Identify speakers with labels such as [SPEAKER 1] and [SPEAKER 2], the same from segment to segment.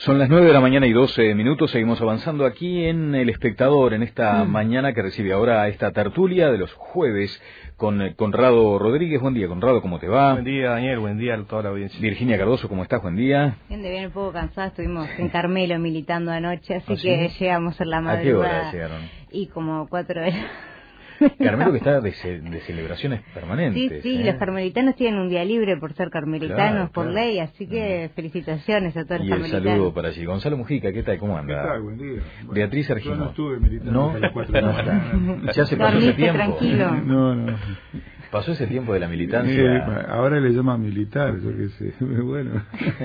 [SPEAKER 1] Son las 9 de la mañana y 12 minutos, seguimos avanzando aquí en El Espectador, en esta mañana que recibe ahora esta tertulia de los jueves con Conrado Rodríguez. Buen día, Conrado, ¿cómo te va?
[SPEAKER 2] Buen día, Daniel, buen día a toda la audiencia.
[SPEAKER 1] Virginia Cardoso, ¿cómo estás? Buen día.
[SPEAKER 3] Bien, un poco cansada, estuvimos en Carmelo militando anoche, así
[SPEAKER 1] ¿Sí?
[SPEAKER 3] que llegamos a la madrugada.
[SPEAKER 1] ¿A qué hora llegaron?
[SPEAKER 3] Y como 4 horas.
[SPEAKER 1] Carmelo que está de celebraciones permanentes.
[SPEAKER 3] Sí, los carmelitanos tienen un día libre por ser carmelitanos por ley, así que felicitaciones a todos los carmelitanos.
[SPEAKER 1] Y el saludo para allí. Gonzalo Mujica, ¿qué tal? ¿Cómo anda?
[SPEAKER 4] ¿Qué tal? Buen día. Bueno,
[SPEAKER 1] Beatriz Argimón.
[SPEAKER 4] Yo no estuve militando hasta las 4 de la mañana.
[SPEAKER 1] ¿Ya se pasó ese tiempo?
[SPEAKER 3] Tranquilo.
[SPEAKER 4] No.
[SPEAKER 1] ¿Pasó ese tiempo de la militancia?
[SPEAKER 4] Ahora le llaman militar, yo qué sé. Bueno,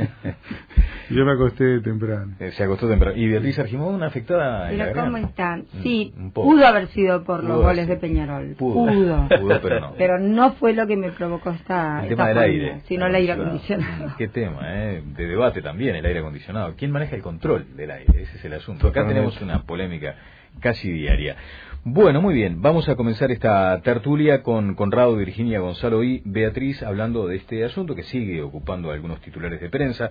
[SPEAKER 4] yo me acosté temprano.
[SPEAKER 1] Se acostó temprano. ¿Y Beatriz Argimón afectada?
[SPEAKER 3] Pero ¿cómo están? Sí,
[SPEAKER 1] poco.
[SPEAKER 3] pudo haber sido por los goles de Peñarol.
[SPEAKER 1] Pudo, pero no.
[SPEAKER 3] Pero no fue lo que me provocó el
[SPEAKER 1] tema del aire.
[SPEAKER 3] Sino el aire acondicionado.
[SPEAKER 1] Qué tema, de debate también, el aire acondicionado. ¿Quién maneja el control del aire? Ese es el asunto. Acá tenemos una polémica casi diaria. Bueno, muy bien, vamos a comenzar esta tertulia con Conrado, Virginia, Gonzalo y Beatriz hablando de este asunto que sigue ocupando algunos titulares de prensa.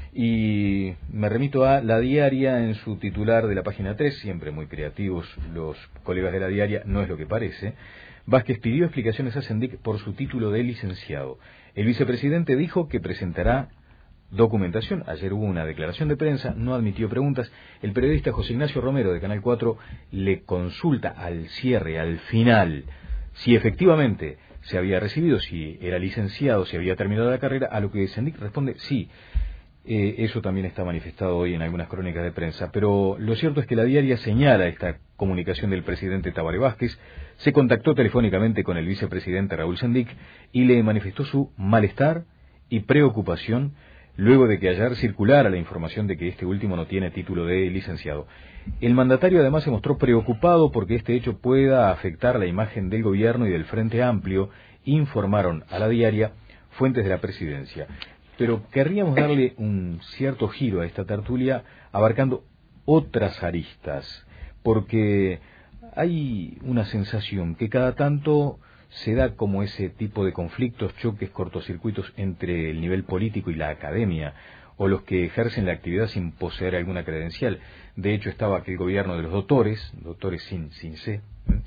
[SPEAKER 1] Y me remito a La Diaria en su titular de la página 3, siempre muy creativos los colegas de La Diaria, no es lo que parece. Vázquez pidió explicaciones a Sendik por su título de licenciado. El vicepresidente dijo que presentará documentación. Ayer hubo una declaración de prensa, no admitió preguntas. El periodista José Ignacio Romero de Canal 4 le consulta al cierre, al final, si efectivamente se había recibido, si era licenciado, si había terminado la carrera, a lo que Sendik responde sí. Eso también está manifestado hoy en algunas crónicas de prensa, pero lo cierto es que La Diaria señala esta comunicación del presidente Tabaré Vázquez, se contactó telefónicamente con el vicepresidente Raúl Sendik y le manifestó su malestar y preocupación luego de que ayer circulara la información de que este último no tiene título de licenciado. El mandatario además se mostró preocupado porque este hecho pueda afectar la imagen del gobierno y del Frente Amplio, informaron a La Diaria fuentes de la presidencia. Pero querríamos darle un cierto giro a esta tertulia abarcando otras aristas, porque hay una sensación que cada tanto se da como ese tipo de conflictos, choques, cortocircuitos entre el nivel político y la academia, o los que ejercen la actividad sin poseer alguna credencial. De hecho, estaba aquel gobierno de los doctores sin C,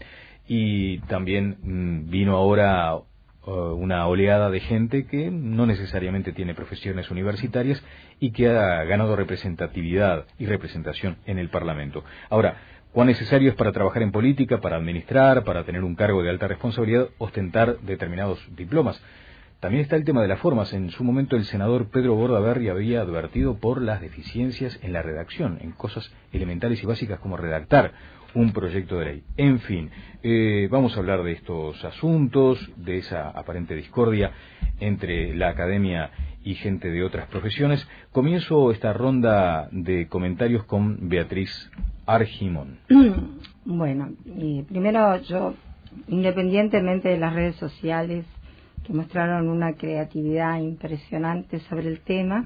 [SPEAKER 1] y también vino ahora una oleada de gente que no necesariamente tiene profesiones universitarias y que ha ganado representatividad y representación en el Parlamento. Ahora, ¿cuán necesario es para trabajar en política, para administrar, para tener un cargo de alta responsabilidad, ostentar determinados diplomas? También está el tema de las formas. En su momento el senador Pedro Bordaberry había advertido por las deficiencias en la redacción, en cosas elementales y básicas como redactar un proyecto de ley. En fin, vamos a hablar de estos asuntos, de esa aparente discordia entre la academia y gente de otras profesiones. Comienzo esta ronda de comentarios con Beatriz Argimón.
[SPEAKER 3] Bueno, primero yo, independientemente de las redes sociales que mostraron una creatividad impresionante sobre el tema,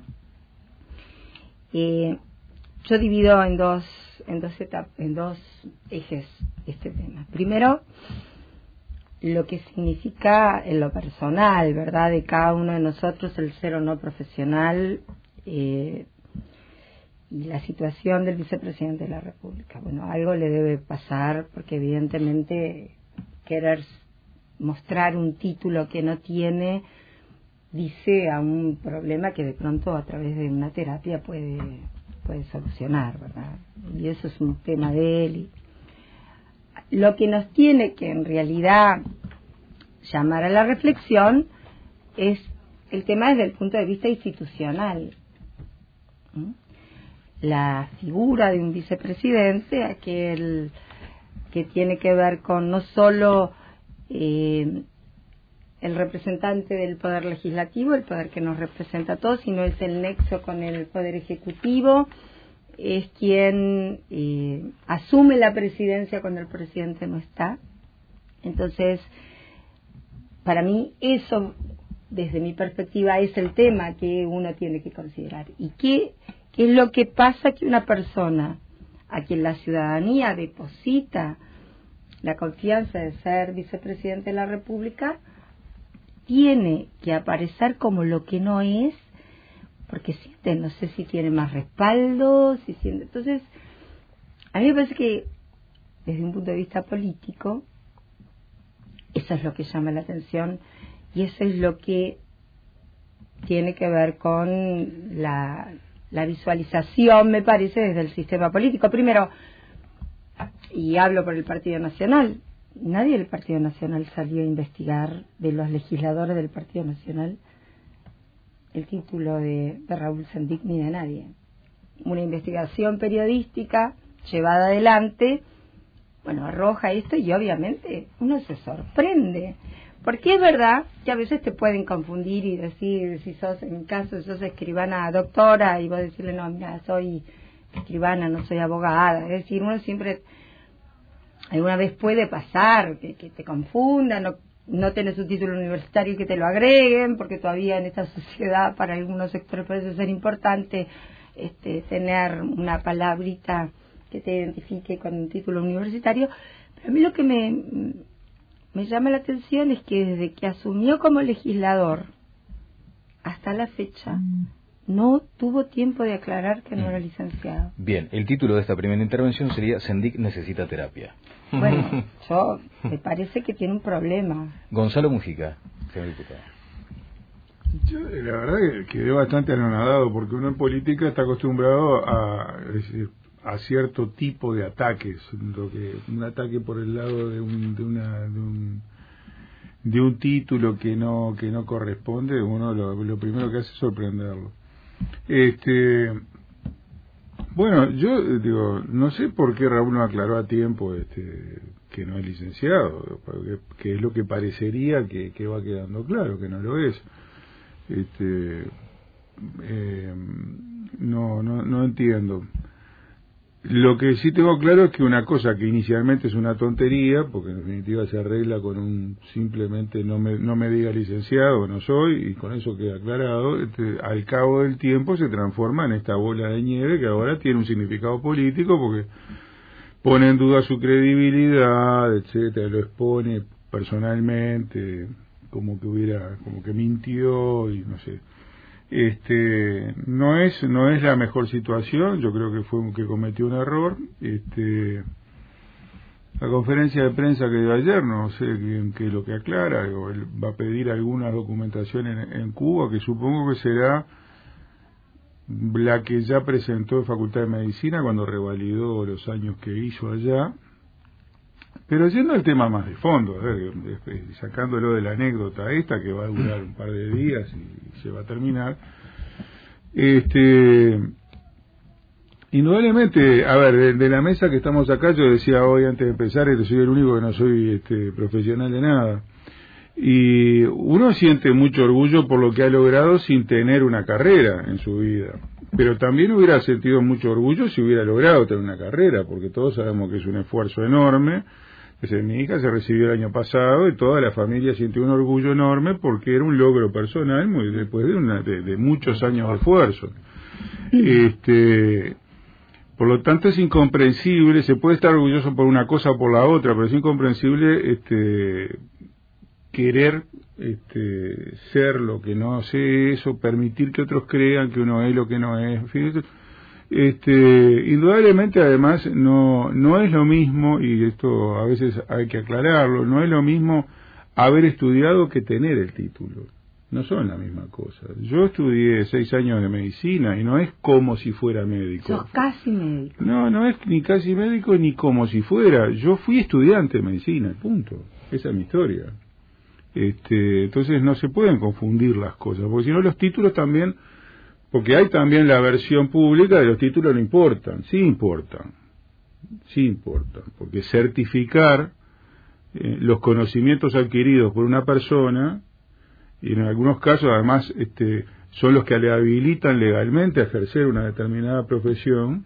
[SPEAKER 3] yo divido en dos ejes este tema. Primero, lo que significa en lo personal, ¿verdad?, de cada uno de nosotros el ser o no profesional, y la situación del vicepresidente de la República. Bueno, algo le debe pasar porque evidentemente querer mostrar un título que no tiene dice a un problema que de pronto a través de una terapia puede solucionar, ¿verdad? Y eso es un tema de él. Lo que nos tiene que en realidad llamar a la reflexión es el tema desde el punto de vista institucional. La figura de un vicepresidente, aquel que tiene que ver con no solo el representante del poder legislativo, el poder que nos representa a todos, sino es el nexo con el poder ejecutivo, es quien asume la presidencia cuando el presidente no está. Entonces, para mí eso, desde mi perspectiva, es el tema que uno tiene que considerar. ¿Y qué es lo que pasa que una persona a quien la ciudadanía deposita la confianza de ser vicepresidente de la República tiene que aparecer como lo que no es porque siente, no sé si tiene más respaldo, si siente. Entonces, a mí me parece que desde un punto de vista político, eso es lo que llama la atención y eso es lo que tiene que ver con la visualización, me parece, desde el sistema político. Primero, y hablo por el Partido Nacional, nadie del Partido Nacional salió a investigar, de los legisladores del Partido Nacional, el título de Raúl Sendic, ni de nadie. Una investigación periodística llevada adelante, bueno, arroja esto y obviamente uno se sorprende, porque es verdad que a veces te pueden confundir y decir, si sos, en mi caso, sos escribana doctora y vos decirle, no, mira, soy escribana, no soy abogada. Es decir, uno siempre, alguna vez puede pasar que te confundan, no tenés un título universitario y que te lo agreguen, porque todavía en esta sociedad para algunos sectores puede ser importante tener una palabrita que te identifique con un título universitario. Pero a mí lo que me llama la atención es que desde que asumió como legislador hasta la fecha no tuvo tiempo de aclarar que no era licenciado.
[SPEAKER 1] Bien, el título de esta primera intervención sería Sendic necesita terapia.
[SPEAKER 3] Bueno, me parece que tiene un problema.
[SPEAKER 1] Gonzalo Mujica, señor diputado.
[SPEAKER 4] Yo, la verdad que quedé bastante anonadado, porque uno en política está acostumbrado a cierto tipo de ataques, un ataque por el lado de un título que no corresponde, uno lo primero que hace es sorprenderlo. Bueno, yo digo, no sé por qué Raúl no aclaró a tiempo que no es licenciado, que es lo que parecería que va quedando claro, que no lo es. No entiendo. Lo que sí tengo claro es que una cosa que inicialmente es una tontería, porque en definitiva se arregla con simplemente no me diga licenciado, no soy, y con eso queda aclarado, al cabo del tiempo se transforma en esta bola de nieve que ahora tiene un significado político, porque pone en duda su credibilidad, etcétera, lo expone personalmente, como que mintió y no sé. No es la mejor situación, yo creo que cometió un error. La conferencia de prensa que dio ayer, no sé qué es lo que aclara, él va a pedir alguna documentación en Cuba, que supongo que será la que ya presentó en Facultad de Medicina cuando revalidó los años que hizo allá. Pero yendo al tema más de fondo, sacándolo de la anécdota esta, que va a durar un par de días y se va a terminar, indudablemente, a ver, de la mesa que estamos acá, yo decía hoy antes de empezar, soy el único que no soy profesional de nada, y uno siente mucho orgullo por lo que ha logrado sin tener una carrera en su vida, pero también hubiera sentido mucho orgullo si hubiera logrado tener una carrera, porque todos sabemos que es un esfuerzo enorme. Mi hija se recibió el año pasado y toda la familia sintió un orgullo enorme porque era un logro personal después de muchos años de esfuerzo. Por lo tanto es incomprensible, se puede estar orgulloso por una cosa o por la otra, pero es incomprensible querer ser lo que no se es, o permitir que otros crean que uno es lo que no es. En fin, indudablemente además no es lo mismo, y esto a veces hay que aclararlo, no es lo mismo haber estudiado que tener el título, no son la misma cosa. Yo estudié 6 años de medicina y no es como si fuera médico.
[SPEAKER 3] Sos casi médico.
[SPEAKER 4] No es ni casi médico ni como si fuera. Yo fui estudiante de medicina, punto. Esa es mi historia. Entonces no se pueden confundir las cosas, porque si no los títulos también. Porque hay también la versión pública de los títulos no importan, sí importan, porque certificar los conocimientos adquiridos por una persona, y en algunos casos además son los que le habilitan legalmente a ejercer una determinada profesión,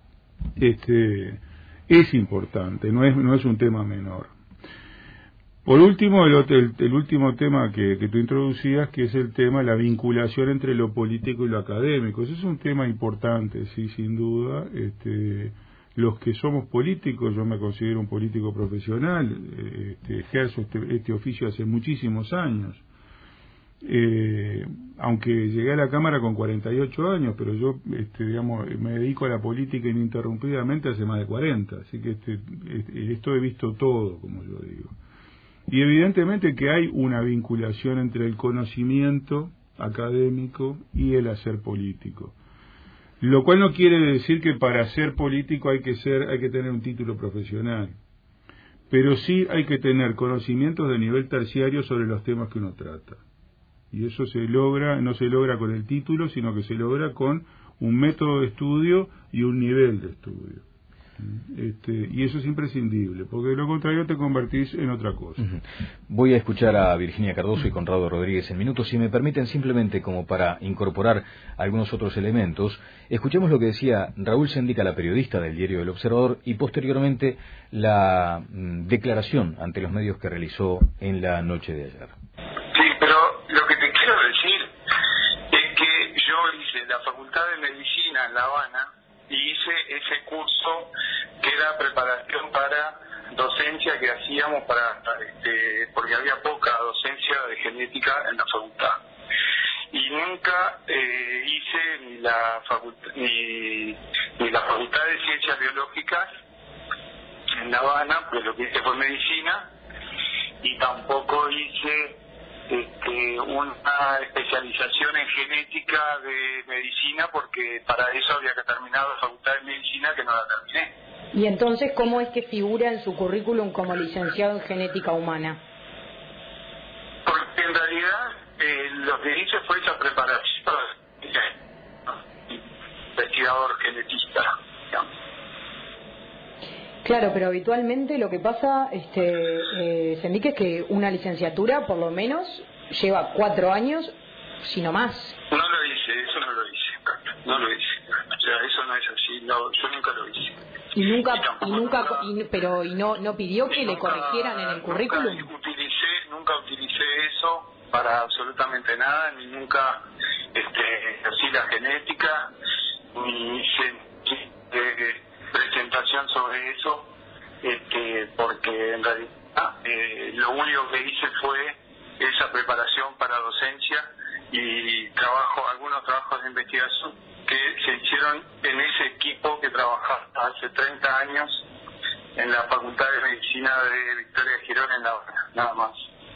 [SPEAKER 4] es importante, no es un tema menor. Por último, el último tema que tú introducías, que es el tema de la vinculación entre lo político y lo académico. Ese es un tema importante, sí, sin duda. Los que somos políticos, yo me considero un político profesional, ejerzo este oficio hace muchísimos años. aunque llegué a la Cámara con 48 años, pero yo, digamos, me dedico a la política ininterrumpidamente hace más de 40, así que esto he visto todo, como yo digo. Y evidentemente que hay una vinculación entre el conocimiento académico y el hacer político. Lo cual no quiere decir que para ser político hay que tener un título profesional, pero sí hay que tener conocimientos de nivel terciario sobre los temas que uno trata. Y eso no se logra con el título, sino que se logra con un método de estudio y un nivel de estudio. Y eso es imprescindible, porque de lo contrario te convertís en otra cosa.
[SPEAKER 1] Voy a escuchar a Virginia Cardoso y Conrado Rodríguez en minutos. Si me permiten, simplemente como para incorporar algunos otros elementos, escuchemos lo que decía Raúl Sendica, la periodista del diario El Observador, y posteriormente la declaración ante los medios que realizó en la noche de ayer.
[SPEAKER 5] Sí, pero lo que te quiero decir es que yo hice la Facultad de Medicina en La Habana y hice ese curso que era preparación para docencia que hacíamos porque había poca docencia de genética en la facultad. Y nunca hice ni la facultad de Ciencias Biológicas en La Habana, pues lo que hice fue medicina, y tampoco hice una especialización en genética de medicina, porque para eso había que terminar la facultad de medicina, que no la terminé.
[SPEAKER 6] Y entonces, ¿cómo es que figura en su currículum como licenciado en genética humana?
[SPEAKER 5] Porque en realidad lo que hice fue esa preparación de investigador genetista, digamos.
[SPEAKER 6] Claro, pero habitualmente lo que pasa, Sendique, es que una licenciatura, por lo menos, lleva 4 años, si no más.
[SPEAKER 5] No lo hice, eso no lo hice, no lo hice. O sea, eso no es así, no, yo nunca lo hice.
[SPEAKER 6] No pidió que le corrigieran en el currículum.
[SPEAKER 5] Nunca utilicé eso para absolutamente nada, ni nunca ejercí la genética, ni hice presentación sobre eso, porque en realidad lo único que hice fue esa preparación para docencia y algunos trabajos de investigación que se hicieron en ese equipo que trabajaba hace 30 años en la Facultad de Medicina de Victoria de Girón en La Habana, nada más.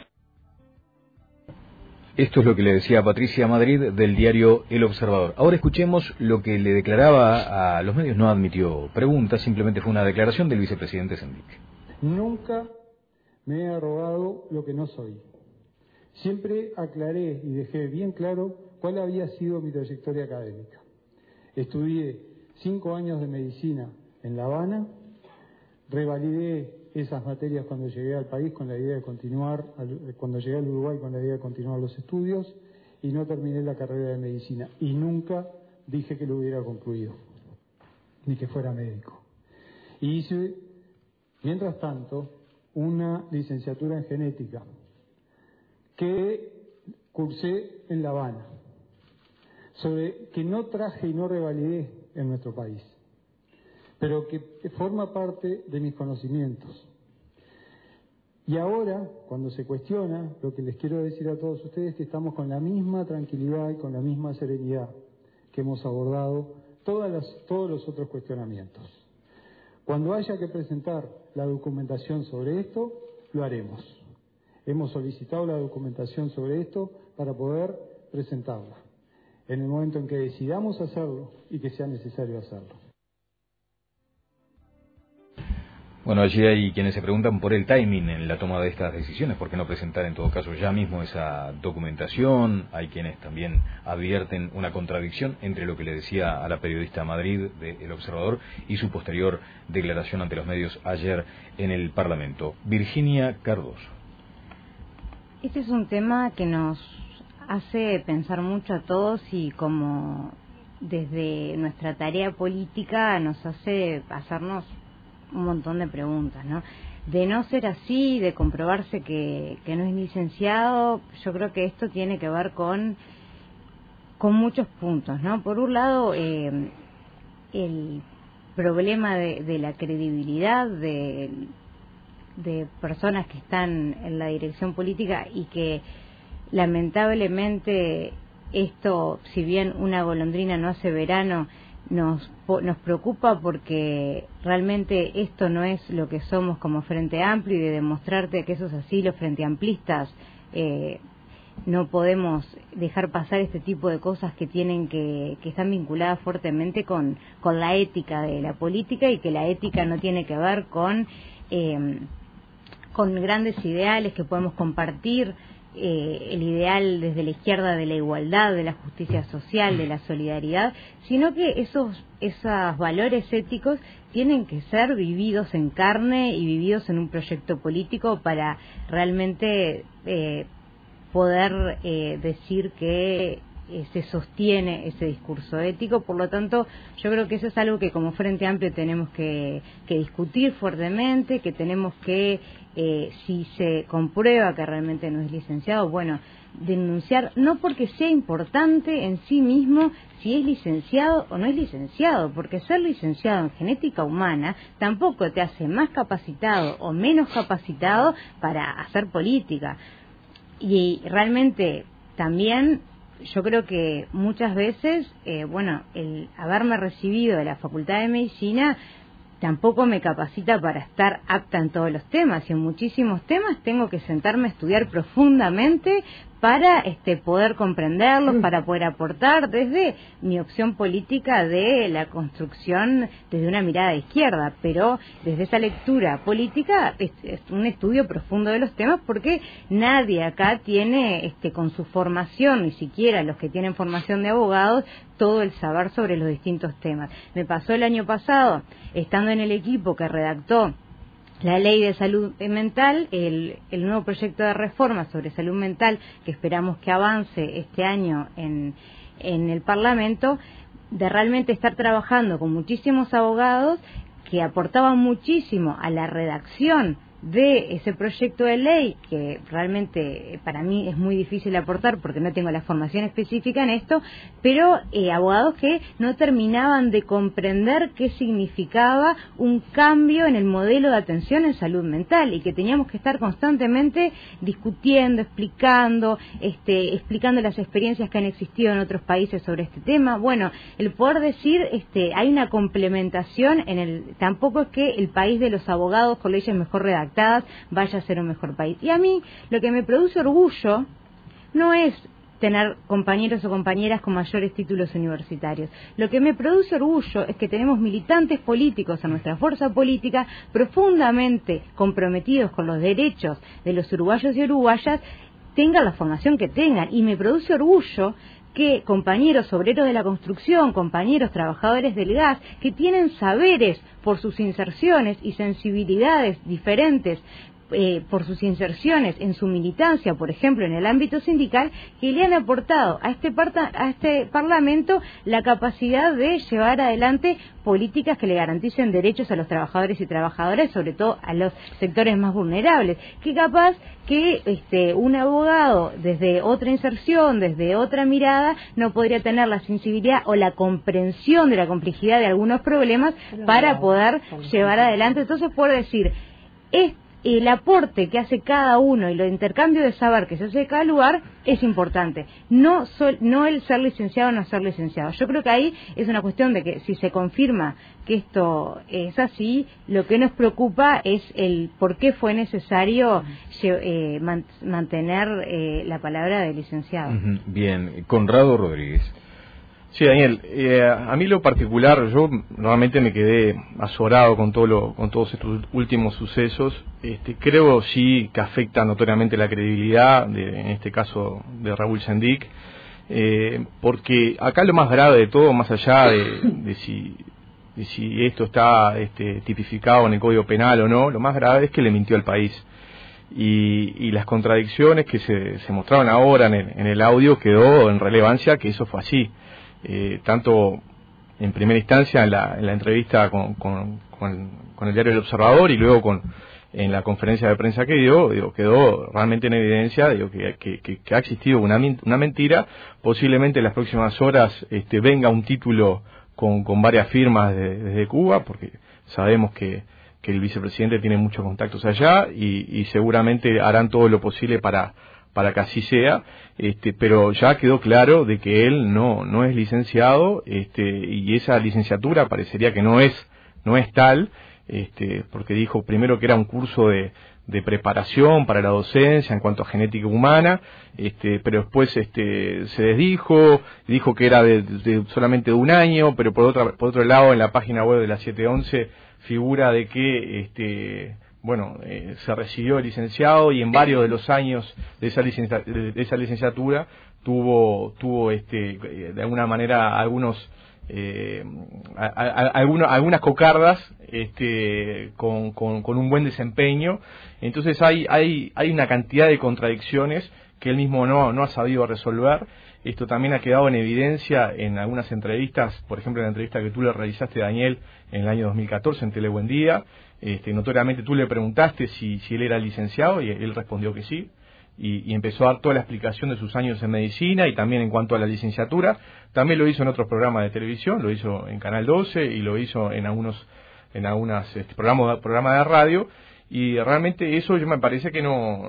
[SPEAKER 1] Esto es lo que le decía Patricia Madrid del diario El Observador. Ahora escuchemos lo que le declaraba a los medios. No admitió preguntas, simplemente fue una declaración del vicepresidente Sendique.
[SPEAKER 7] Nunca me he arrogado lo que no soy. Siempre aclaré y dejé bien claro cuál había sido mi trayectoria académica. Estudié 5 años de medicina en La Habana, revalidé esas materias cuando llegué al país con la idea de continuar, cuando llegué al Uruguay con la idea de continuar los estudios, y no terminé la carrera de medicina. Y nunca dije que lo hubiera concluido, ni que fuera médico. Y hice, mientras tanto, una licenciatura en genética que cursé en La Habana, que no traje y no revalidé en nuestro país, pero que forma parte de mis conocimientos. Y ahora, cuando se cuestiona, lo que les quiero decir a todos ustedes es que estamos con la misma tranquilidad y con la misma serenidad que hemos abordado todos los otros cuestionamientos. Cuando haya que presentar la documentación sobre esto, lo haremos. Hemos solicitado la documentación sobre esto para poder presentarla en el momento en que decidamos hacerlo y que sea necesario hacerlo.
[SPEAKER 1] Bueno, allí hay quienes se preguntan por el timing en la toma de estas decisiones, ¿por qué no presentar en todo caso ya mismo esa documentación? Hay quienes también advierten una contradicción entre lo que le decía a la periodista Madrid de El Observador y su posterior declaración ante los medios ayer en el Parlamento. Virginia Cardoso.
[SPEAKER 3] Este es un tema que nos hace pensar mucho a todos y como desde nuestra tarea política nos hace hacernos un montón de preguntas, ¿no? De no ser así, de comprobarse que no es licenciado, yo creo que esto tiene que ver con muchos puntos, ¿no? Por un lado, el problema de la credibilidad de personas que están en la dirección política y que lamentablemente esto, si bien una golondrina no hace verano, nos preocupa porque realmente esto no es lo que somos como Frente Amplio, y de demostrarte que eso es así, los frente amplistas no podemos dejar pasar este tipo de cosas que están vinculadas fuertemente con la ética de la política, y que la ética no tiene que ver con grandes ideales que podemos compartir, el ideal desde la izquierda de la igualdad, de la justicia social, de la solidaridad, sino que esos valores éticos tienen que ser vividos en carne y vividos en un proyecto político para realmente poder decir que se sostiene ese discurso ético. Por lo tanto, yo creo que eso es algo que como Frente Amplio tenemos que discutir fuertemente, que tenemos que, si se comprueba que realmente no es licenciado, bueno, denunciar, no porque sea importante en sí mismo si es licenciado o no es licenciado, porque ser licenciado en genética humana tampoco te hace más capacitado o menos capacitado para hacer política. Y realmente también yo creo que muchas veces, el haberme recibido de la Facultad de Medicina tampoco me capacita para estar apta en todos los temas, y en muchísimos temas tengo que sentarme a estudiar profundamente para poder comprenderlos, para poder aportar desde mi opción política de la construcción desde una mirada de izquierda, pero desde esa lectura política es un estudio profundo de los temas, porque nadie acá tiene con su formación, ni siquiera los que tienen formación de abogados, todo el saber sobre los distintos temas. Me pasó el año pasado, estando en el equipo que redactó la ley de salud mental, el nuevo proyecto de reforma sobre salud mental que esperamos que avance este año en el Parlamento, de realmente estar trabajando con muchísimos abogados que aportaban muchísimo a la redacción de ese proyecto de ley, que realmente para mí es muy difícil aportar porque no tengo la formación específica en esto, pero abogados que no terminaban de comprender qué significaba un cambio en el modelo de atención en salud mental, y que teníamos que estar constantemente discutiendo, explicando las experiencias que han existido en otros países sobre este tema. Bueno, el poder decir, hay una complementación tampoco es que el país de los abogados con leyes mejor redactadas vaya a ser un mejor país. Y a mí lo que me produce orgullo no es tener compañeros o compañeras con mayores títulos universitarios. Lo que me produce orgullo es que tenemos militantes políticos en nuestra fuerza política profundamente comprometidos con los derechos de los uruguayos y uruguayas, tengan la formación que tengan. Y me produce orgullo que compañeros obreros de la construcción, compañeros trabajadores del gas, que tienen saberes por sus inserciones y sensibilidades diferentes, por sus inserciones en su militancia, por ejemplo, en el ámbito sindical, que le han aportado a este Parlamento la capacidad de llevar adelante políticas que le garanticen derechos a los trabajadores y trabajadoras, sobre todo a los sectores más vulnerables, que capaz que un abogado desde otra inserción, desde otra mirada, no podría tener la sensibilidad o la comprensión de la complejidad de algunos problemas para poder llevar adelante. Entonces, puedo decir, el aporte que hace cada uno y el intercambio de saber que se hace de cada lugar es importante, no el ser licenciado o no ser licenciado. Yo creo que ahí es una cuestión de que si se confirma que esto es así, lo que nos preocupa es el por qué fue necesario mantener la palabra de licenciado.
[SPEAKER 1] Bien, Conrado Rodríguez.
[SPEAKER 2] Sí, Daniel, a mí lo particular, yo normalmente me quedé azorado con todos estos últimos sucesos. Creo sí que afecta notoriamente la credibilidad, en este caso de Raúl Sendic, porque acá lo más grave de todo, más allá de si esto está tipificado en el Código Penal o no, lo más grave es que le mintió al país. Y las contradicciones que se mostraron ahora en el audio quedó en relevancia que eso fue así. Tanto en primera instancia en la entrevista con el diario El Observador, y luego en la conferencia de prensa que dio, quedó realmente en evidencia que ha existido una mentira. Posiblemente en las próximas horas venga un título con varias firmas desde Cuba, porque sabemos que el vicepresidente tiene muchos contactos allá, y seguramente harán todo lo posible para que así sea, pero ya quedó claro de que él no es licenciado, y esa licenciatura parecería que no es tal, porque dijo primero que era un curso de preparación para la docencia en cuanto a genética humana, pero después se desdijo, dijo que era de solamente de un año, pero por otro lado en la página web de la 711 figura de que se recibió licenciado y en varios de los años de esa licenciatura tuvo de alguna manera algunas cocardas con un buen desempeño. Entonces hay una cantidad de contradicciones que él mismo no ha sabido resolver. Esto también ha quedado en evidencia en algunas entrevistas, por ejemplo en la entrevista que tú le realizaste, Daniel, en el año 2014 en Telebuen Día. Notoriamente tú le preguntaste si él era licenciado y él respondió que sí. Y empezó a dar toda la explicación de sus años en medicina y también en cuanto a la licenciatura. También lo hizo en otros programas de televisión, lo hizo en Canal 12 y lo hizo en algunos programas de radio. Y realmente eso yo me parece que no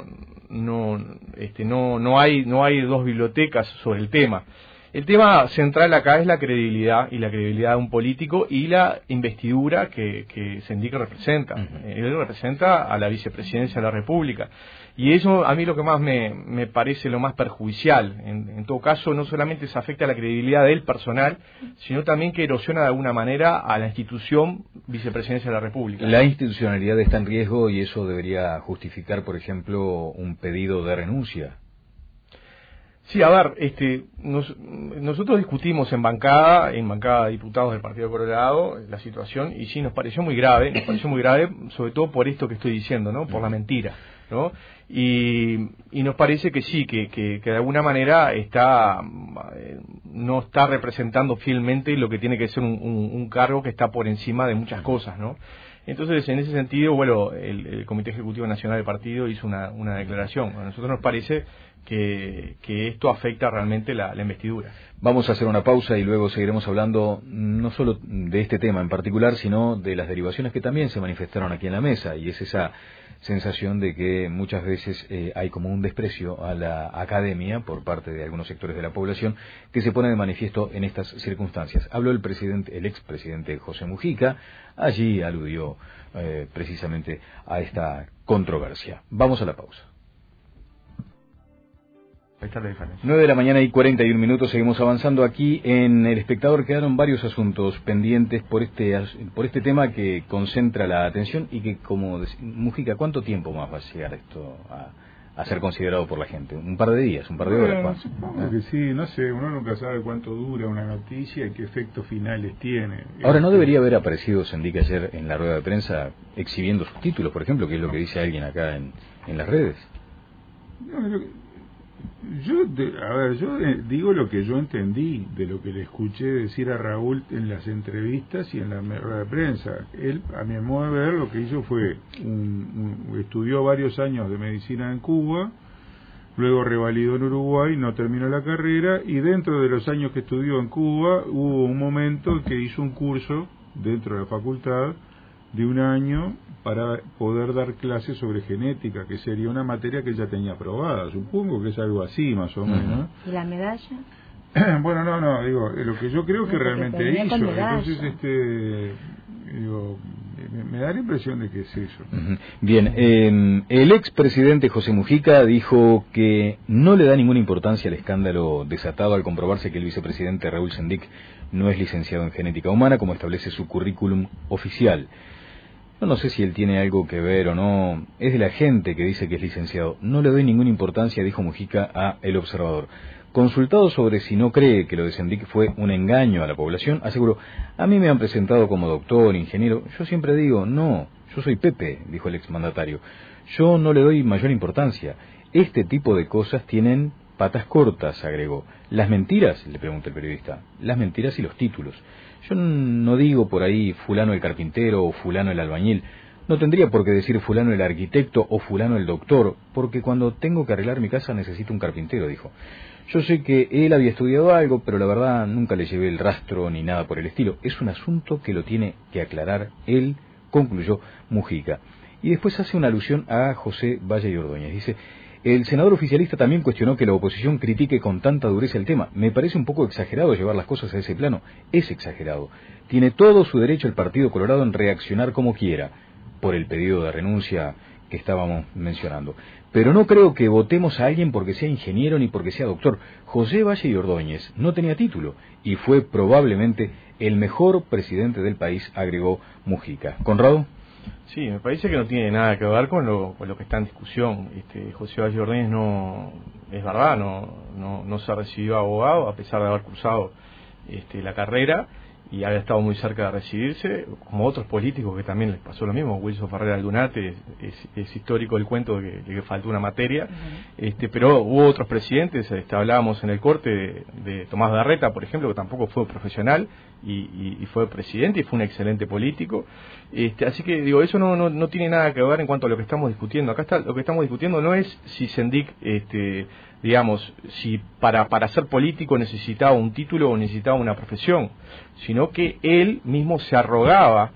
[SPEAKER 2] hay dos bibliotecas sobre el tema. El tema central acá es la credibilidad de un político y la investidura que Sendik representa. Él representa a la vicepresidencia de la República. Y eso a mí lo que más me parece lo más perjudicial. En todo caso, no solamente se afecta a la credibilidad de él personal, sino también que erosiona de alguna manera a la institución vicepresidencia de la República.
[SPEAKER 1] La institucionalidad está en riesgo y eso debería justificar, por ejemplo, un pedido de renuncia.
[SPEAKER 2] Sí, a ver, nosotros discutimos en bancada de diputados del Partido Colorado la situación y sí nos pareció muy grave, sobre todo por esto que estoy diciendo, ¿no? Por la mentira, ¿no? Y nos parece que sí, que de alguna manera no está representando fielmente lo que tiene que ser un cargo que está por encima de muchas cosas, ¿no? Entonces, en ese sentido, el Comité Ejecutivo Nacional del Partido hizo una declaración. A nosotros nos parece que esto afecta realmente la investidura.
[SPEAKER 1] Vamos a hacer una pausa y luego seguiremos hablando no solo de este tema en particular, sino de las derivaciones que también se manifestaron aquí en la mesa, y es esa sensación de que muchas veces hay como un desprecio a la academia por parte de algunos sectores de la población que se pone de manifiesto en estas circunstancias. Habló el expresidente José Mujica, allí aludió precisamente a esta controversia. Vamos a la pausa. 9 de la mañana y 41 minutos, seguimos avanzando aquí en El Espectador. Quedaron varios asuntos pendientes por este tema que concentra la atención y que, como Mujica, ¿cuánto tiempo más va a llegar esto a ser considerado por la gente? ¿Un par de días, un par de horas?
[SPEAKER 4] Supongo que sí, no sé, uno nunca sabe cuánto dura una noticia y qué efectos finales tiene.
[SPEAKER 1] Ahora, ¿no debería haber aparecido Sendik ayer en la rueda de prensa exhibiendo sus títulos, por ejemplo, que es lo que dice alguien acá en las redes?
[SPEAKER 4] Yo digo lo que yo entendí de lo que le escuché decir a Raúl en las entrevistas y en la rueda de prensa. Él, a mi modo de ver, lo que hizo fue estudió varios años de medicina en Cuba, luego revalidó en Uruguay, no terminó la carrera, y dentro de los años que estudió en Cuba hubo un momento que hizo un curso dentro de la facultad de un año para poder dar clases sobre genética, que sería una materia que ya tenía aprobada. Supongo que es algo así, más o menos.
[SPEAKER 3] ¿Y la medalla?
[SPEAKER 4] Bueno, digo, lo que yo creo que realmente hizo. Entonces, me da la impresión de que es eso.
[SPEAKER 1] Bien, el expresidente José Mujica dijo que no le da ninguna importancia al escándalo desatado al comprobarse que el vicepresidente Raúl Sendik no es licenciado en genética humana, como establece su currículum oficial. No sé si él tiene algo que ver o no. Es de la gente que dice que es licenciado. No le doy ninguna importancia, dijo Mujica a El Observador. Consultado sobre si no cree que lo de Sendik fue un engaño a la población, aseguró: a mí me han presentado como doctor, ingeniero. Yo siempre digo, no, yo soy Pepe, dijo el exmandatario. Yo no le doy mayor importancia. Este tipo de cosas tienen patas cortas, agregó. Las mentiras, le pregunta el periodista, las mentiras y los títulos. Yo no digo por ahí fulano el carpintero o fulano el albañil. No tendría por qué decir fulano el arquitecto o fulano el doctor, porque cuando tengo que arreglar mi casa necesito un carpintero, dijo. Yo sé que él había estudiado algo, pero la verdad nunca le llevé el rastro ni nada por el estilo. Es un asunto que lo tiene que aclarar él, concluyó Mujica. Y después hace una alusión a José Valle y Ordóñez. Dice: El senador oficialista también cuestionó que la oposición critique con tanta dureza el tema. Me parece un poco exagerado llevar las cosas a ese plano. Es exagerado. Tiene todo su derecho el Partido Colorado en reaccionar como quiera, por el pedido de renuncia que estábamos mencionando. Pero no creo que votemos a alguien porque sea ingeniero ni porque sea doctor. José Valle y Ordóñez no tenía título y fue probablemente el mejor presidente del país, agregó Mujica. ¿Conrado?
[SPEAKER 2] Sí, me parece que no tiene nada que ver con lo que está en discusión. José Valle Ordóñez no, es verdad, no se ha recibido abogado a pesar de haber cursado la carrera y había estado muy cerca de recibirse, como otros políticos que también les pasó lo mismo. Wilson Ferrer Aldunate es histórico el cuento de que faltó una materia, pero hubo otros presidentes, hablábamos en el corte de Tomás Garreta, por ejemplo, que tampoco fue profesional y fue presidente y fue un excelente político. Así que digo, eso no tiene nada que ver en cuanto a lo que estamos discutiendo. Acá lo que estamos discutiendo no es si Sendik, digamos, si para ser político necesitaba un título o necesitaba una profesión, sino que él mismo se arrogaba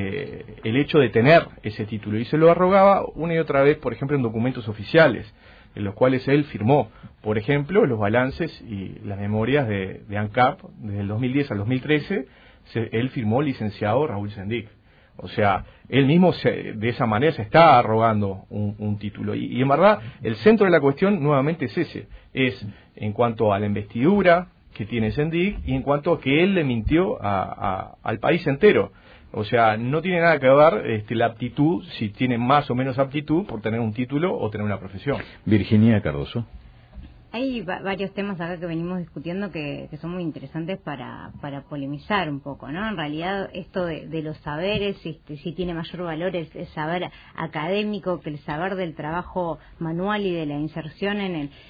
[SPEAKER 2] el hecho de tener ese título, y se lo arrogaba una y otra vez, por ejemplo, en documentos oficiales, en los cuales él firmó, por ejemplo, los balances y las memorias de ANCAP, desde el 2010 al 2013, él firmó licenciado Raúl Sendik. O sea, él mismo de esa manera se está arrogando un título. Y en verdad, el centro de la cuestión nuevamente es ese. Es en cuanto a la investidura que tiene Sendik y en cuanto a que él le mintió al país entero. O sea, no tiene nada que ver la aptitud, si tiene más o menos aptitud por tener un título o tener una profesión.
[SPEAKER 1] Virginia Cardoso.
[SPEAKER 3] Hay varios temas acá que venimos discutiendo que son muy interesantes para polemizar un poco, ¿no? En realidad, esto de los saberes, si tiene mayor valor el saber académico que el saber del trabajo manual y de la inserción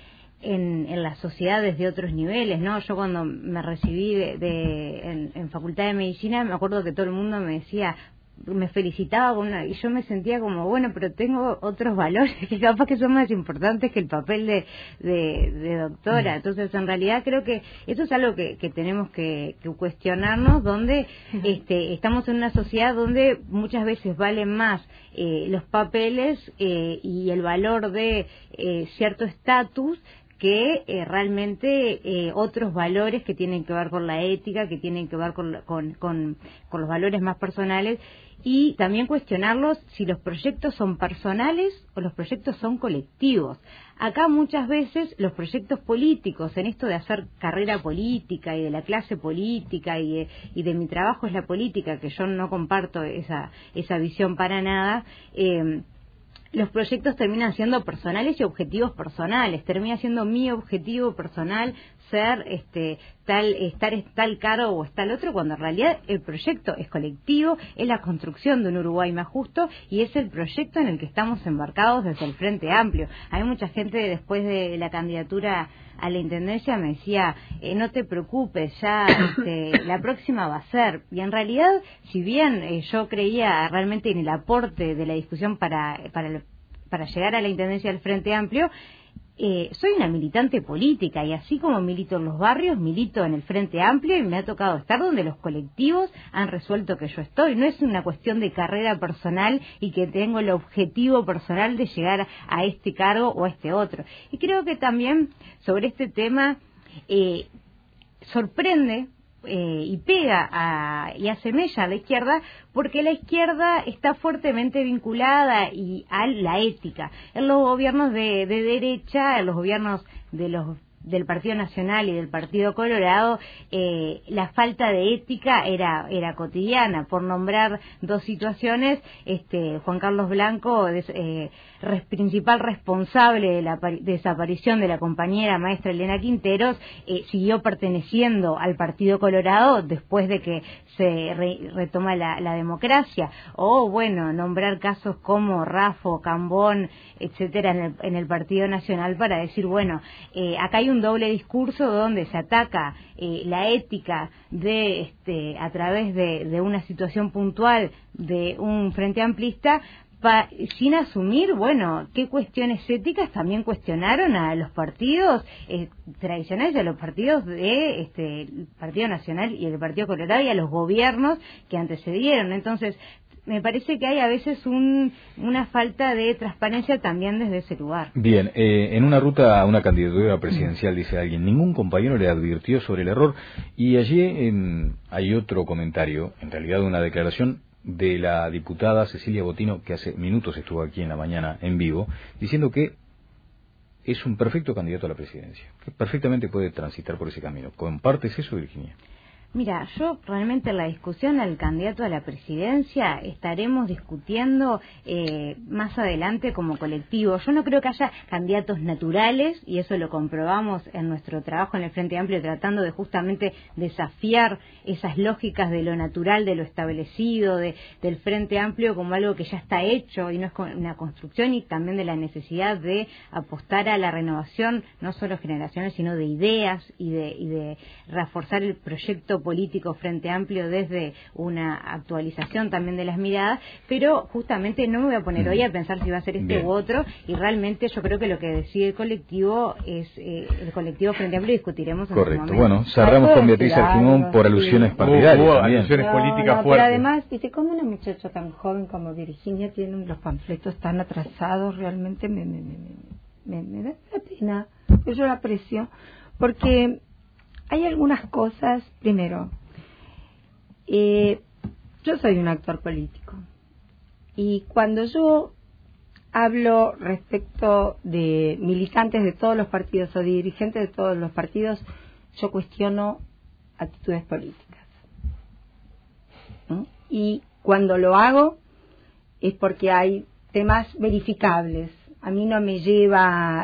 [SPEAKER 3] en la sociedad desde otros niveles, ¿no? Yo cuando me recibí en Facultad de Medicina, me acuerdo que todo el mundo me decía, me felicitaba y yo me sentía como, bueno, pero tengo otros valores que capaz que son más importantes que el papel de doctora. Entonces, en realidad creo que eso es algo que tenemos que cuestionarnos, donde estamos en una sociedad donde muchas veces valen más los papeles y el valor de cierto estatus que realmente otros valores que tienen que ver con la ética, que tienen que ver con los valores más personales, y también cuestionarlos si los proyectos son personales o los proyectos son colectivos. Acá muchas veces los proyectos políticos, en esto de hacer carrera política y de la clase política y de mi trabajo es la política, que yo no comparto esa visión para nada, los proyectos terminan siendo personales y objetivos personales. Termina siendo mi objetivo personal ser estar tal cargo o tal otro, cuando en realidad el proyecto es colectivo, es la construcción de un Uruguay más justo y es el proyecto en el que estamos embarcados desde el Frente Amplio. Hay mucha gente después de la candidatura a la intendencia me decía, no te preocupes, ya la próxima va a ser. Y en realidad, si bien yo creía realmente en el aporte de la discusión para llegar a la intendencia del Frente Amplio, soy una militante política y así como milito en los barrios, milito en el Frente Amplio y me ha tocado estar donde los colectivos han resuelto que yo estoy. No es una cuestión de carrera personal y que tengo el objetivo personal de llegar a este cargo o a este otro. Y creo que también sobre este tema sorprende y pega y asemella a la izquierda, porque la izquierda está fuertemente vinculada a la ética. En los gobiernos de derecha, en los gobiernos del Partido Nacional y del Partido Colorado, la falta de ética era cotidiana. Por nombrar dos situaciones, Juan Carlos Blanco, principal responsable de la desaparición de la compañera maestra Elena Quinteros, siguió perteneciendo al Partido Colorado después de que se retoma la democracia. O bueno, nombrar casos como Rafo, Cambón, etcétera, en el Partido Nacional, para decir, bueno, acá hay un doble discurso donde se ataca la ética a través de una situación puntual de un Frente Amplista, sin asumir, bueno, qué cuestiones éticas también cuestionaron a los partidos tradicionales, a los partidos el Partido Nacional y el Partido Colorado, y a los gobiernos que antecedieron. Entonces, me parece que hay a veces una falta de transparencia también desde ese lugar.
[SPEAKER 1] Bien, en una ruta a una candidatura presidencial, dice alguien, ningún compañero le advirtió sobre el error, y allí hay otro comentario, en realidad una declaración de la diputada Cecilia Botino, que hace minutos estuvo aquí en la mañana en vivo, diciendo que es un perfecto candidato a la presidencia, que perfectamente puede transitar por ese camino. ¿Compartes eso, Virginia?
[SPEAKER 3] Mira, yo realmente en la discusión al candidato a la presidencia estaremos discutiendo más adelante como colectivo. Yo no creo que haya candidatos naturales, y eso lo comprobamos en nuestro trabajo en el Frente Amplio, tratando de justamente desafiar esas lógicas de lo natural, de lo establecido, del Frente Amplio como algo que ya está hecho y no es una construcción, y también de la necesidad de apostar a la renovación, no solo generacional, sino de ideas y de reforzar el proyecto político Frente Amplio desde una actualización también de las miradas, pero justamente no me voy a poner hoy a pensar si va a ser este u otro, y realmente yo creo que lo que decide el colectivo es el colectivo Frente Amplio, y discutiremos en
[SPEAKER 1] Correcto.
[SPEAKER 3] su momento.
[SPEAKER 1] Bueno, cerramos con Beatriz Argimón por alusiones partidarias también.
[SPEAKER 2] Alusiones políticas fuertes.
[SPEAKER 3] Pero además, viste, como una muchacha tan joven como Virginia tiene los panfletos tan atrasados, realmente me da pena, pero yo la aprecio, porque hay algunas cosas. Primero, yo soy un actor político, y cuando yo hablo respecto de militantes de todos los partidos o dirigentes de todos los partidos, yo cuestiono actitudes políticas. Y cuando lo hago es porque hay temas verificables. A mí no me lleva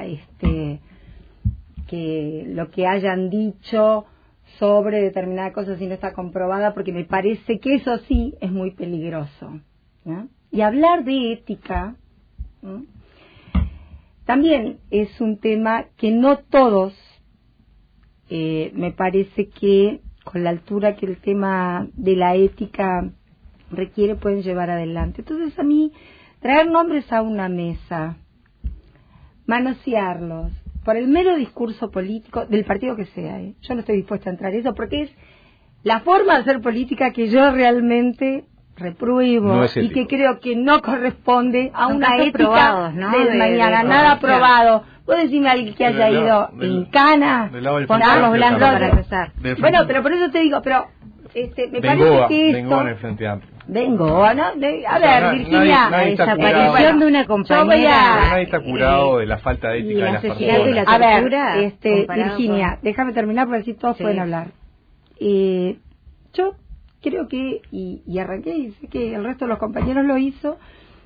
[SPEAKER 3] que lo que hayan dicho sobre determinada cosa si no está comprobada, porque me parece que eso sí es muy peligroso, ¿no? Y hablar de ética, ¿no?, también es un tema que no todos, me parece que con la altura que el tema de la ética requiere, pueden llevar adelante. Entonces, a mí, traer nombres a una mesa, manosearlos por el mero discurso político del partido que sea, yo no estoy dispuesta a entrar en eso, porque es la forma de hacer política que yo realmente repruebo, no, y que creo que no corresponde a una ética probados, ¿no?, del mañana, nada probado. Vos decime a alguien que haya ido en cana con armas blancos para empezar. Bueno, pero por eso te digo, pero me parece que esto...
[SPEAKER 2] Vengo en el Frente Amplio.
[SPEAKER 3] Vengo, ¿no? A ver, Virginia,
[SPEAKER 2] la
[SPEAKER 3] desaparición de una compañera.
[SPEAKER 2] Nadie está curado de la falta de ética de las personas.
[SPEAKER 3] A ver, Virginia, déjame terminar porque así todos pueden hablar. Yo creo que, y arranqué, y sé que el resto de los compañeros lo hizo,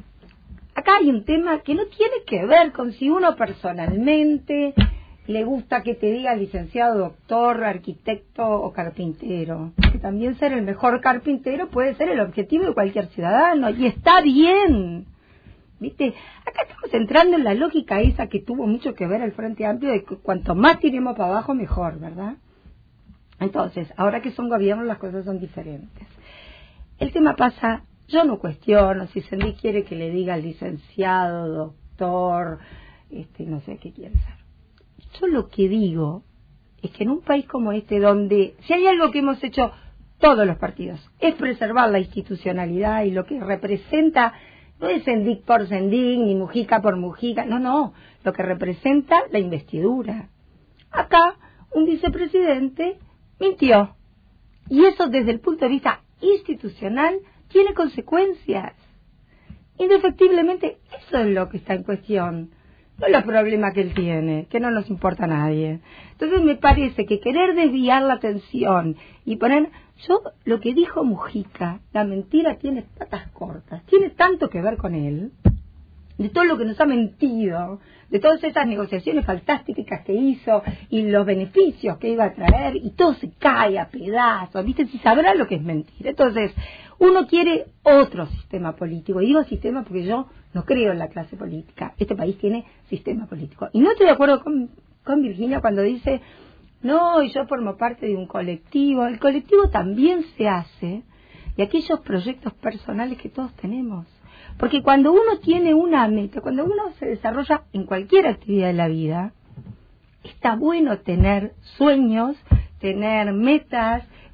[SPEAKER 3] acá hay un tema que no tiene que ver con si uno personalmente le gusta que te diga licenciado, doctor, arquitecto o carpintero. Que también ser el mejor carpintero puede ser el objetivo de cualquier ciudadano, y está bien. ¿Viste? Acá estamos entrando en la lógica esa que tuvo mucho que ver el Frente Amplio, de que cuanto más tiremos para abajo, mejor, ¿verdad? Entonces, ahora que son gobiernos, las cosas son diferentes. El tema pasa, yo no cuestiono si Sendik quiere que le diga licenciado, doctor, no sé qué quiere ser. Yo lo que digo es que en un país como este, donde si hay algo que hemos hecho todos los partidos, es preservar la institucionalidad, y lo que representa no es Sendik por Sendik, ni Mujica por Mujica, no, lo que representa la investidura. Acá, un vicepresidente mintió, y eso desde el punto de vista institucional tiene consecuencias. Indefectiblemente, eso es lo que está en cuestión, no los problemas que él tiene, que no nos importa a nadie. Entonces me parece que querer desviar la atención y poner... Yo, lo que dijo Mujica, la mentira tiene patas cortas, tiene tanto que ver con él, de todo lo que nos ha mentido, de todas esas negociaciones fantásticas que hizo y los beneficios que iba a traer, y todo se cae a pedazos, ¿viste? Si sabrá lo que es mentira. Entonces, uno quiere otro sistema político, y digo sistema porque yo no creo en la clase política. Este país tiene sistema político. Y no estoy de acuerdo con Virginia cuando dice, no, y yo formo parte de un colectivo. El colectivo también se hace de aquellos proyectos personales que todos tenemos. Porque cuando uno tiene una meta, cuando uno se desarrolla en cualquier actividad de la vida, está bueno tener sueños, tener metas,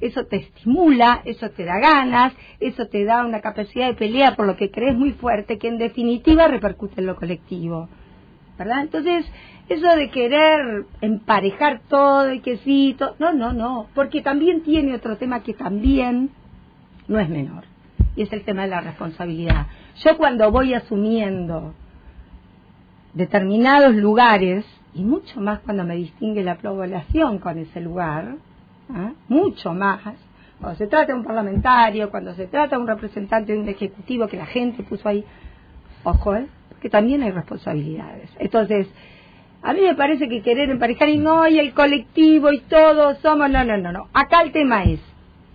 [SPEAKER 3] eso te estimula, eso te da ganas, eso te da una capacidad de pelea por lo que crees muy fuerte, que en definitiva repercute en lo colectivo, ¿verdad? Entonces, eso de querer emparejar todo y que sí, no, porque también tiene otro tema que también no es menor, y es el tema de la responsabilidad. Yo cuando voy asumiendo determinados lugares, y mucho más cuando me distingue la población con ese lugar, mucho más, cuando se trata de un parlamentario, cuando se trata de un representante de un ejecutivo que la gente puso ahí, ojo, porque también hay responsabilidades. Entonces, a mí me parece que querer emparejar y no, y el colectivo y todos somos, no. Acá el tema es,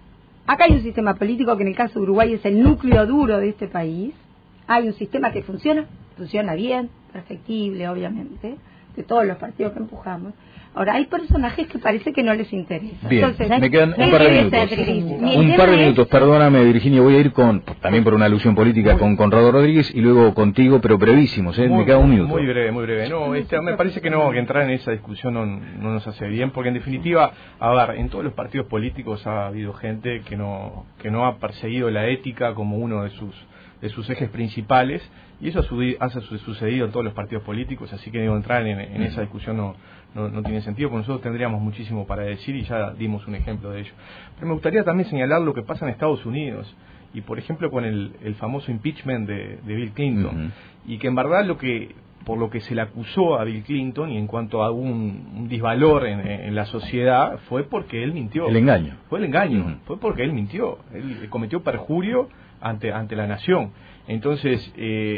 [SPEAKER 3] acá hay un sistema político que en el caso de Uruguay es el núcleo duro de este país, hay un sistema que funciona bien, perfectible, obviamente, de todos los partidos que empujamos. Ahora, hay personajes que parece que no les interesa.
[SPEAKER 1] Bien,
[SPEAKER 3] entonces,
[SPEAKER 1] me quedan un par de minutos. Un par de minutos, perdóname, Virginia, voy a ir también por una alusión política con Conrado Rodríguez y luego contigo, pero brevísimos, me queda un minuto.
[SPEAKER 2] Muy breve. No, me parece que que entrar en esa discusión no nos hace bien, porque en definitiva, en todos los partidos políticos ha habido gente que no ha perseguido la ética como uno de sus ejes principales, y eso ha sucedido en todos los partidos políticos, así que entrar en esa discusión no tiene sentido, porque nosotros tendríamos muchísimo para decir y ya dimos un ejemplo de ello. Pero me gustaría también señalar lo que pasa en Estados Unidos, y por ejemplo con el famoso impeachment de Bill Clinton, y que en verdad por lo que se le acusó a Bill Clinton, y en cuanto a un disvalor en la sociedad, fue porque él mintió.
[SPEAKER 1] El engaño.
[SPEAKER 2] Fue el engaño, fue porque él mintió, él cometió perjurio ante la nación. Entonces,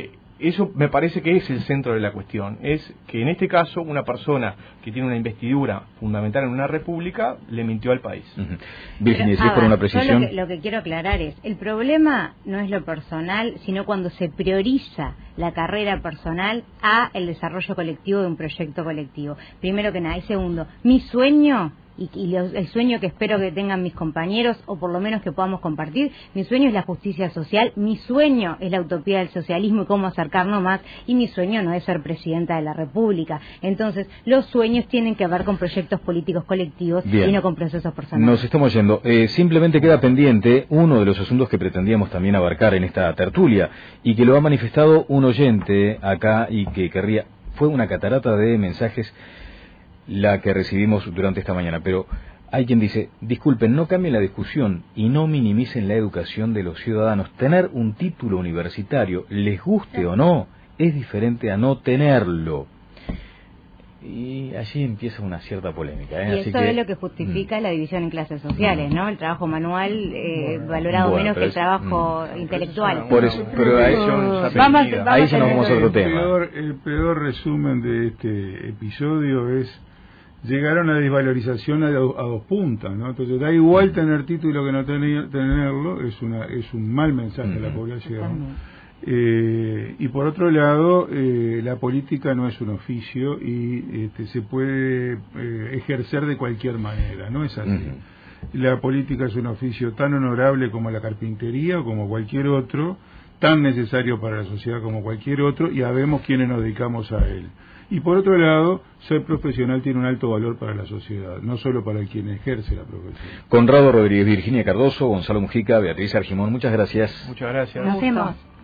[SPEAKER 2] eso me parece que es el centro de la cuestión, es que en este caso una persona que tiene una investidura fundamental en una república le mintió al país.
[SPEAKER 1] Virginia, si es por una precisión.
[SPEAKER 8] Lo que quiero aclarar es, el problema no es lo personal, sino cuando se prioriza la carrera personal a el desarrollo colectivo de un proyecto colectivo. Primero que nada, y segundo, mi sueño el sueño que espero que tengan mis compañeros, o por lo menos que podamos compartir, mi sueño es la justicia social, mi sueño es la utopía del socialismo y cómo acercarnos más, y mi sueño no es ser presidenta de la República. Entonces, los sueños tienen que ver con proyectos políticos colectivos. Bien. Y no con procesos personales.
[SPEAKER 1] Nos estamos yendo. Simplemente queda pendiente uno de los asuntos que pretendíamos también abarcar en esta tertulia, y que lo ha manifestado un oyente acá y que querría... Fue una catarata de mensajes la que recibimos durante esta mañana, pero hay quien dice, disculpen, no cambien la discusión y no minimicen la educación de los ciudadanos. Tener un título universitario, les guste o no, es diferente a no tenerlo. Y allí empieza una cierta polémica.
[SPEAKER 8] Y eso es lo que justifica la división en clases sociales, ¿no? El trabajo manual valorado menos que el trabajo intelectual.
[SPEAKER 1] Por eso, pero ahí ya nos vamos a otro tema.
[SPEAKER 4] El peor resumen de este episodio es llegar a una desvalorización a dos puntas, ¿no? Entonces da igual tener título que no tenerlo, es un mal mensaje a la población. Y por otro lado, la política no es un oficio y se puede ejercer de cualquier manera, no es así. La política es un oficio tan honorable como la carpintería o como cualquier otro, tan necesario para la sociedad como cualquier otro, y habemos quienes nos dedicamos a él. Y por otro lado, ser profesional tiene un alto valor para la sociedad, no solo para quien ejerce la profesión.
[SPEAKER 1] Conrado Rodríguez, Virginia Cardoso, Gonzalo Mujica, Beatriz Argimón, muchas gracias.
[SPEAKER 2] Muchas gracias.
[SPEAKER 8] Nos vemos.